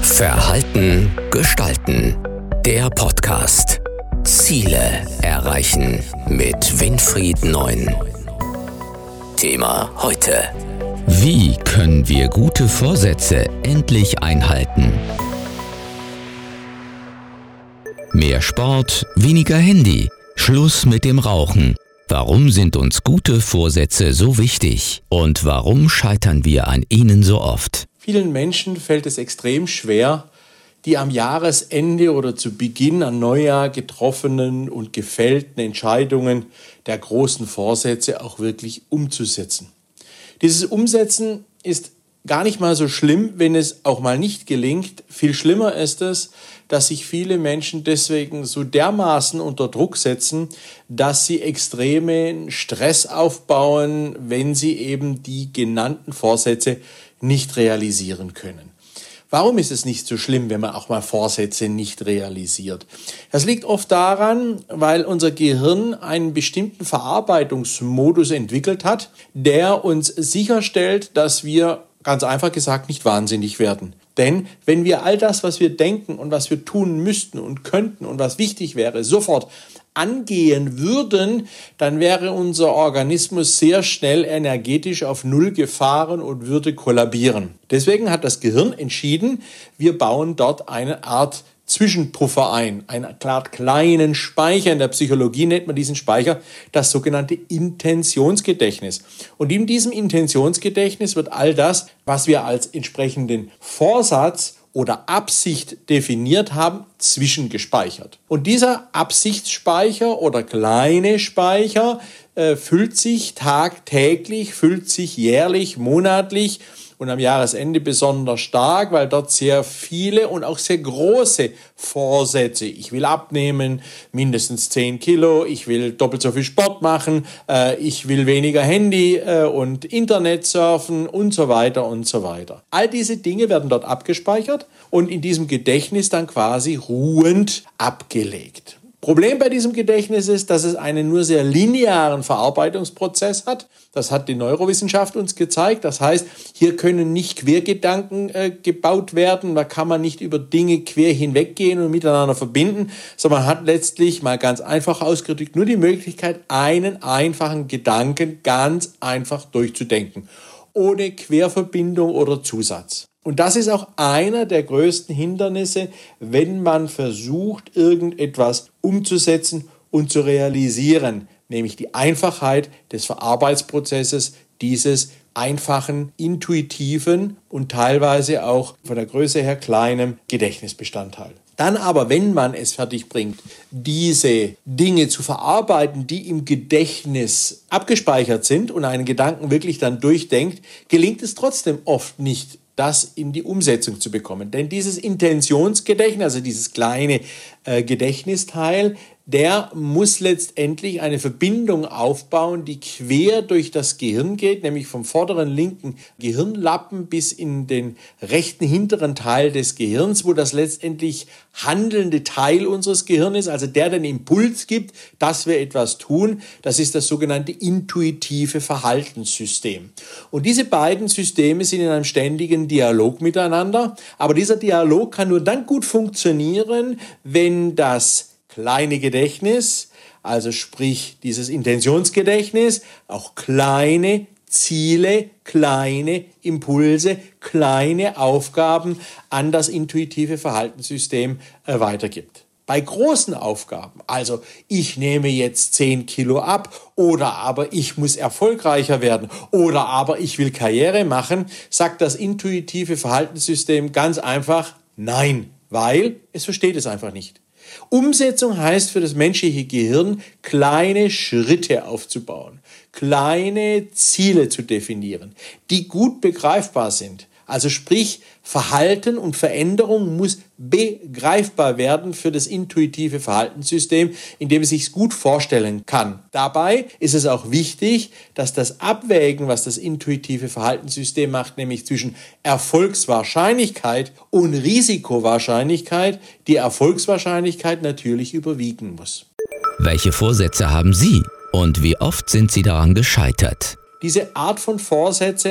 Verhalten gestalten. Der Podcast. Ziele erreichen mit Winfried Neun. Thema heute: Wie können wir gute Vorsätze endlich einhalten? Mehr Sport, weniger Handy, Schluss mit dem Rauchen. Warum sind uns gute Vorsätze so wichtig? Und warum scheitern wir an ihnen so oft? Vielen Menschen fällt es extrem schwer, die am Jahresende oder zu Beginn an Neujahr getroffenen und gefällten Entscheidungen der großen Vorsätze auch wirklich umzusetzen. Dieses Umsetzen ist gar nicht mal so schlimm, wenn es auch mal nicht gelingt. Viel schlimmer ist es, dass sich viele Menschen deswegen so dermaßen unter Druck setzen, dass sie extremen Stress aufbauen, wenn sie eben die genannten Vorsätze nicht realisieren können. Warum ist es nicht so schlimm, wenn man auch mal Vorsätze nicht realisiert? Das liegt oft daran, weil unser Gehirn einen bestimmten Verarbeitungsmodus entwickelt hat, der uns sicherstellt, dass wir, ganz einfach gesagt, nicht wahnsinnig werden. Denn wenn wir all das, was wir denken und was wir tun müssten und könnten und was wichtig wäre, sofort angehen würden, dann wäre unser Organismus sehr schnell energetisch auf Null gefahren und würde kollabieren. Deswegen hat das Gehirn entschieden, wir bauen dort eine Art Zwischenpuffer ein, eine Art kleinen Speicher. In der Psychologie nennt man diesen Speicher das sogenannte Intentionsgedächtnis. Und in diesem Intentionsgedächtnis wird all das, was wir als entsprechenden Vorsatz oder Absicht definiert haben, zwischengespeichert. Und dieser Absichtsspeicher oder kleine Speicher füllt sich tagtäglich, füllt sich jährlich, monatlich und am Jahresende besonders stark, weil dort sehr viele und auch sehr große Vorsätze, ich will abnehmen, mindestens 10 Kilo, ich will doppelt so viel Sport machen, ich will weniger Handy und Internet surfen und so weiter und so weiter. All diese Dinge werden dort abgespeichert und in diesem Gedächtnis dann quasi ruhend abgelegt. Problem bei diesem Gedächtnis ist, dass es einen nur sehr linearen Verarbeitungsprozess hat. Das hat die Neurowissenschaft uns gezeigt. Das heißt, hier können nicht Quergedanken gebaut werden. Da kann man nicht über Dinge quer hinweggehen und miteinander verbinden, sondern man hat letztlich, mal ganz einfach ausgedrückt, nur die Möglichkeit, einen einfachen Gedanken ganz einfach durchzudenken, ohne Querverbindung oder Zusatz. Und das ist auch einer der größten Hindernisse, wenn man versucht, irgendetwas umzusetzen und zu realisieren, nämlich die Einfachheit des Verarbeitsprozesses dieses einfachen, intuitiven und teilweise auch von der Größe her kleinen Gedächtnisbestandteil. Dann aber, wenn man es fertig bringt, diese Dinge zu verarbeiten, die im Gedächtnis abgespeichert sind und einen Gedanken wirklich dann durchdenkt, gelingt es trotzdem oft nicht, das in die Umsetzung zu bekommen. Denn dieses Intentionsgedächtnis, also dieses kleine Gedächtnisteil, der muss letztendlich eine Verbindung aufbauen, die quer durch das Gehirn geht, nämlich vom vorderen linken Gehirnlappen bis in den rechten hinteren Teil des Gehirns, wo das letztendlich handelnde Teil unseres Gehirns ist, also der den Impuls gibt, dass wir etwas tun. Das ist das sogenannte intuitive Verhaltenssystem. Und diese beiden Systeme sind in einem ständigen Dialog miteinander. Aber dieser Dialog kann nur dann gut funktionieren, wenn das kleine Gedächtnis, also sprich dieses Intentionsgedächtnis, auch kleine Ziele, kleine Impulse, kleine Aufgaben an das intuitive Verhaltenssystem weitergibt. Bei großen Aufgaben, also ich nehme jetzt 10 Kilo ab oder aber ich muss erfolgreicher werden oder aber ich will Karriere machen, sagt das intuitive Verhaltenssystem ganz einfach nein, weil es versteht es einfach nicht. Umsetzung heißt für das menschliche Gehirn, kleine Schritte aufzubauen, kleine Ziele zu definieren, die gut begreifbar sind. Also sprich, Verhalten und Veränderung muss begreifbar werden für das intuitive Verhaltenssystem, indem es sich gut vorstellen kann. Dabei ist es auch wichtig, dass das Abwägen, was das intuitive Verhaltenssystem macht, nämlich zwischen Erfolgswahrscheinlichkeit und Risikowahrscheinlichkeit, die Erfolgswahrscheinlichkeit natürlich überwiegen muss. Welche Vorsätze haben Sie und wie oft sind Sie daran gescheitert? Diese Art von Vorsätze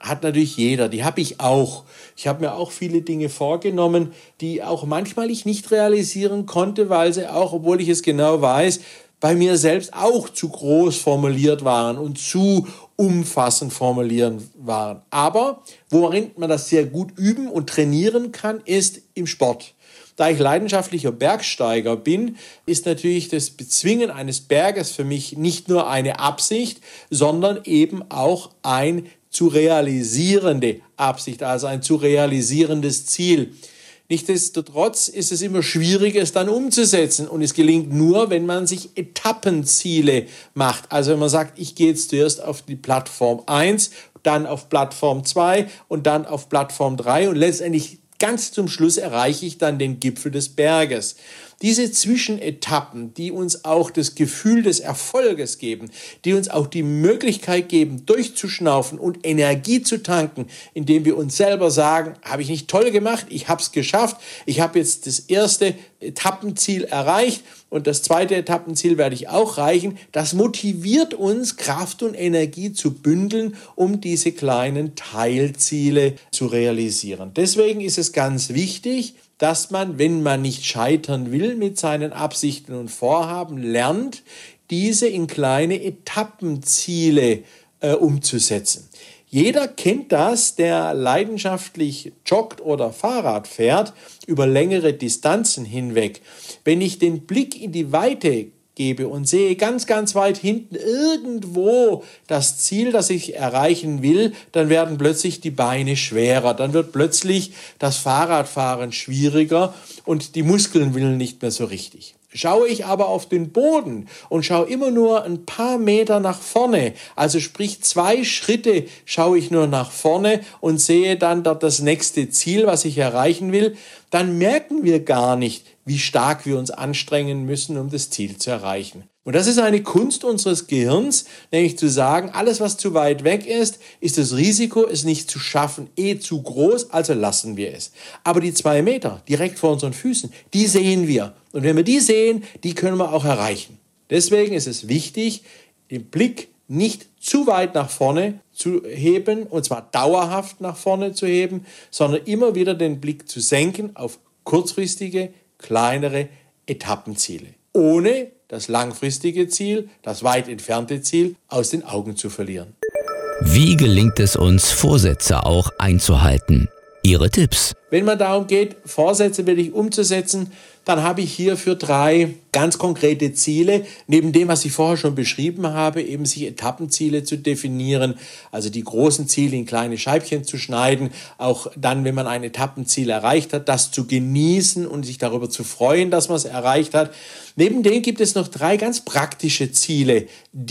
hat natürlich jeder, die habe ich auch. Ich habe mir auch viele Dinge vorgenommen, die auch manchmal ich nicht realisieren konnte, weil sie auch, obwohl ich es genau weiß, bei mir selbst auch zu groß formuliert waren und zu umfassend formulieren waren. Aber worin man das sehr gut üben und trainieren kann, ist im Sport. Da ich leidenschaftlicher Bergsteiger bin, ist natürlich das Bezwingen eines Berges für mich nicht nur eine Absicht, sondern eben auch ein zu realisierende Absicht, also ein zu realisierendes Ziel. Nichtsdestotrotz ist es immer schwierig, es dann umzusetzen. Und es gelingt nur, wenn man sich Etappenziele macht. Also wenn man sagt, ich gehe jetzt zuerst auf die Plattform 1, dann auf Plattform 2 und dann auf Plattform 3 und letztendlich ganz zum Schluss erreiche ich dann den Gipfel des Berges. Diese Zwischenetappen, die uns auch das Gefühl des Erfolges geben, die uns auch die Möglichkeit geben, durchzuschnaufen und Energie zu tanken, indem wir uns selber sagen, habe ich nicht toll gemacht, ich habe es geschafft, ich habe jetzt das erste Etappenziel erreicht und das zweite Etappenziel werde ich auch erreichen. Das motiviert uns, Kraft und Energie zu bündeln, um diese kleinen Teilziele zu realisieren. Deswegen ist es ganz wichtig, dass man, wenn man nicht scheitern will mit seinen Absichten und Vorhaben, lernt, diese in kleine Etappenziele umzusetzen. Jeder kennt das, der leidenschaftlich joggt oder Fahrrad fährt, über längere Distanzen hinweg. Wenn ich den Blick in die Weite gebe und sehe ganz, ganz weit hinten irgendwo das Ziel, das ich erreichen will, dann werden plötzlich die Beine schwerer, dann wird plötzlich das Fahrradfahren schwieriger und die Muskeln willen nicht mehr so richtig. Schaue ich aber auf den Boden und schaue immer nur ein paar Meter nach vorne, also sprich 2 Schritte schaue ich nur nach vorne und sehe dann dort das nächste Ziel, was ich erreichen will, dann merken wir gar nicht, wie stark wir uns anstrengen müssen, um das Ziel zu erreichen. Und das ist eine Kunst unseres Gehirns, nämlich zu sagen, alles, was zu weit weg ist, ist das Risiko, es nicht zu schaffen, zu groß, also lassen wir es. Aber die 2 Meter direkt vor unseren Füßen, die sehen wir. Und wenn wir die sehen, die können wir auch erreichen. Deswegen ist es wichtig, den Blick nicht zu weit nach vorne zu heben, und zwar dauerhaft nach vorne zu heben, sondern immer wieder den Blick zu senken auf kurzfristige, kleinere Etappenziele, ohne das langfristige Ziel, das weit entfernte Ziel aus den Augen zu verlieren. Wie gelingt es uns, Vorsätze auch einzuhalten? Ihre Tipps. Wenn man darum geht, Vorsätze wirklich umzusetzen, dann habe ich hierfür 3 ganz konkrete Ziele. Neben dem, was ich vorher schon beschrieben habe, eben sich Etappenziele zu definieren, also die großen Ziele in kleine Scheibchen zu schneiden, auch dann, wenn man ein Etappenziel erreicht hat, das zu genießen und sich darüber zu freuen, dass man es erreicht hat. Neben dem gibt es noch 3 ganz praktische Ziele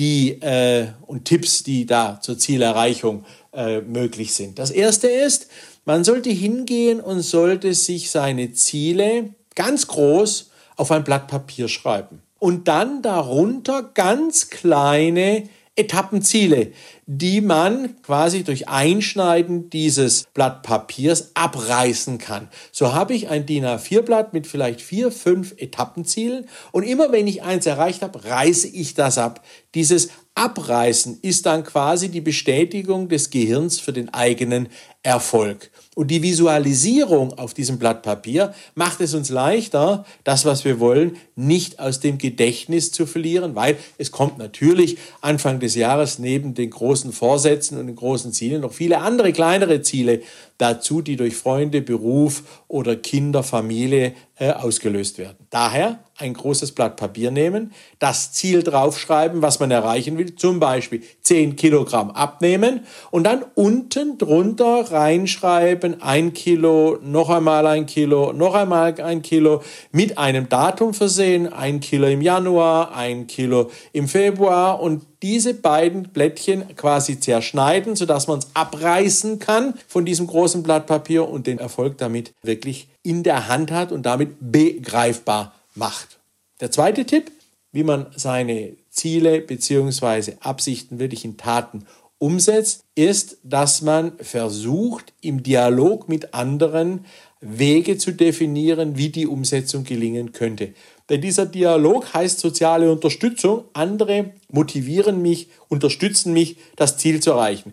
und Tipps, die da zur Zielerreichung möglich sind. Das erste ist, man sollte hingehen und sollte sich seine Ziele ganz groß auf ein Blatt Papier schreiben. Und dann darunter ganz kleine Etappenziele, die man quasi durch Einschneiden dieses Blatt Papiers abreißen kann. So habe ich ein DIN A4-Blatt mit vielleicht 4, 5 Etappenzielen und immer wenn ich eins erreicht habe, reiße ich das ab. Dieses Abreißen ist dann quasi die Bestätigung des Gehirns für den eigenen Erfolg. Und die Visualisierung auf diesem Blatt Papier macht es uns leichter, das, was wir wollen, nicht aus dem Gedächtnis zu verlieren, weil es kommt natürlich Anfang des Jahres neben den großen Vorsätzen und den großen Zielen noch viele andere kleinere Ziele dazu, die durch Freunde, Beruf oder Kinder, Familie ausgelöst werden. Daher ein großes Blatt Papier nehmen, das Ziel draufschreiben, was man erreichen will, zum Beispiel 10 Kilogramm abnehmen und dann unten drunter reinschreiben 1 Kilo, noch einmal 1 Kilo, noch einmal 1 Kilo, mit einem Datum versehen, 1 Kilo im Januar, 1 Kilo im Februar und diese beiden Blättchen quasi zerschneiden, sodass man es abreißen kann von diesem großen Blatt Papier und den Erfolg damit wirklich in der Hand hat und damit begreifbar macht. Der zweite Tipp, wie man seine Ziele bzw. Absichten wirklich in Taten umsetzt, ist, dass man versucht, im Dialog mit anderen Wege zu definieren, wie die Umsetzung gelingen könnte. Denn dieser Dialog heißt soziale Unterstützung. Andere motivieren mich, unterstützen mich, das Ziel zu erreichen.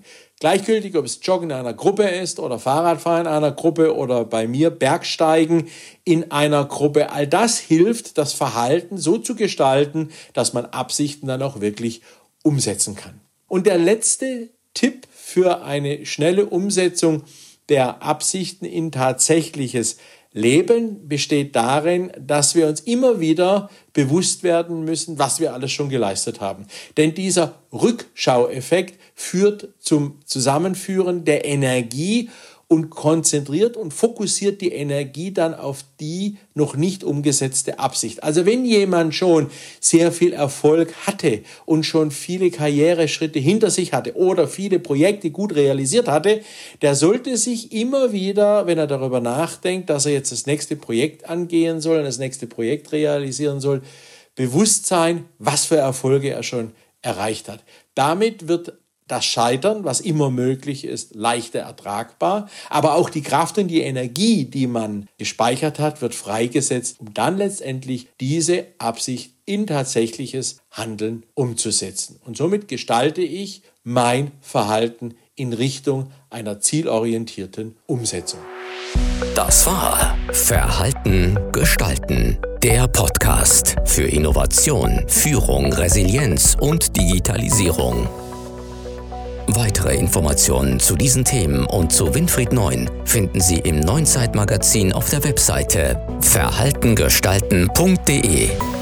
Gleichgültig, ob es Joggen in einer Gruppe ist oder Fahrradfahren in einer Gruppe oder bei mir Bergsteigen in einer Gruppe. All das hilft, das Verhalten so zu gestalten, dass man Absichten dann auch wirklich umsetzen kann. Und der letzte Tipp für eine schnelle Umsetzung der Absichten in tatsächliches Leben besteht darin, dass wir uns immer wieder bewusst werden müssen, was wir alles schon geleistet haben. Denn dieser Rückschaueffekt führt zum Zusammenführen der Energie und konzentriert und fokussiert die Energie dann auf die noch nicht umgesetzte Absicht. Also wenn jemand schon sehr viel Erfolg hatte und schon viele Karriereschritte hinter sich hatte oder viele Projekte gut realisiert hatte, der sollte sich immer wieder, wenn er darüber nachdenkt, dass er jetzt das nächste Projekt angehen soll, das nächste Projekt realisieren soll, bewusst sein, was für Erfolge er schon erreicht hat. Damit wird das Scheitern, was immer möglich ist, leichter ertragbar, aber auch die Kraft und die Energie, die man gespeichert hat, wird freigesetzt, um dann letztendlich diese Absicht in tatsächliches Handeln umzusetzen. Und somit gestalte ich mein Verhalten in Richtung einer zielorientierten Umsetzung. Das war Verhalten gestalten, der Podcast für Innovation, Führung, Resilienz und Digitalisierung. Weitere Informationen zu diesen Themen und zu Winfried Neun finden Sie im Neuen Zeitmagazin auf der Webseite verhaltengestalten.de.